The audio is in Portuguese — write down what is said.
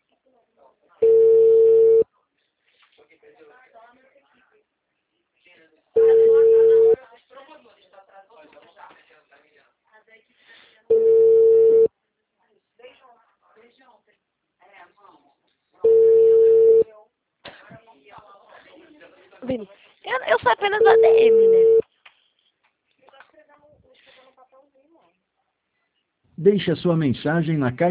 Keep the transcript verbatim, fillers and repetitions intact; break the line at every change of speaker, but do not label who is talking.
Vini, eu, eu sou apenas A D M, né?
Deixe a sua mensagem na caixa